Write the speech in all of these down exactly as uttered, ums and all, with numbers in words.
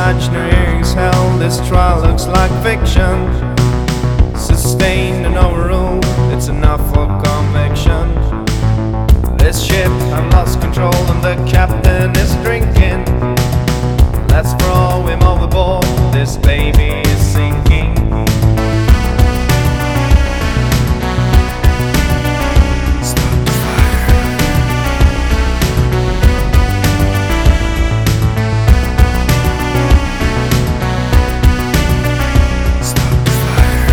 imaginary as hell. This trial looks like fiction. Sustained and overruled, it's enough for conviction. This ship, I've lost control and the captain is drinking. Let's throw him overboard, this baby is sinking. Stop the fire. Stop the fire.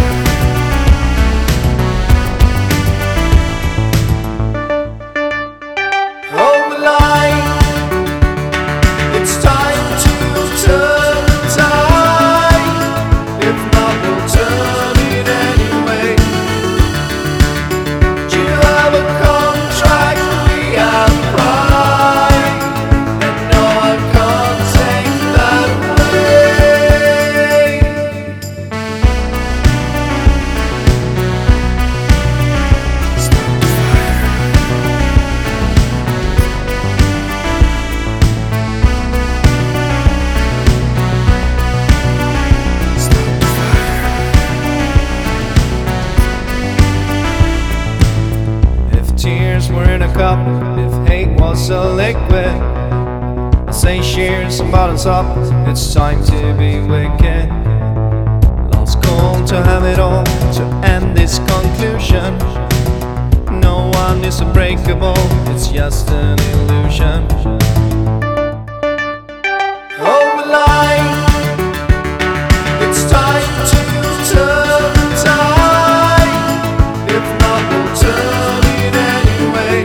Hold the line. It's time to turn the tide. If not, we'll turn it anyway. Do you have a contract? We have pride, and no, I can't take that away. Stop the fire. Stop the fire. If tears were in a cup, if hate was a liquid, I say cheers and bottoms up, it's time to be wicked. Lost call to have it all, to end this conclusion. No one is unbreakable, it's just an illusion. Hold the line. It's time to turn the tide. If not, we'll turn it anyway.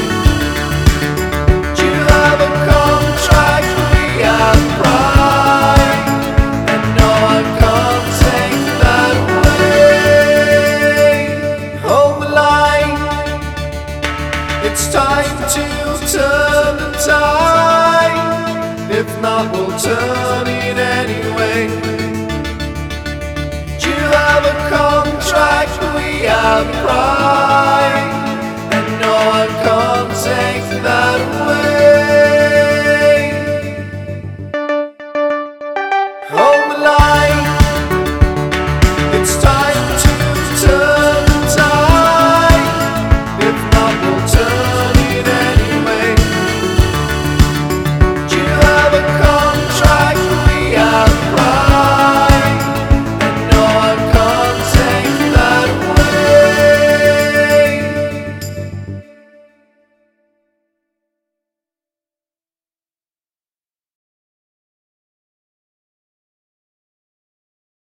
Do you have a contract? We have pride, and no, I can't take that away. Hold the line. It's time to turn the tide. If not, we'll turn it anyway. Do you have a contract? We have pride.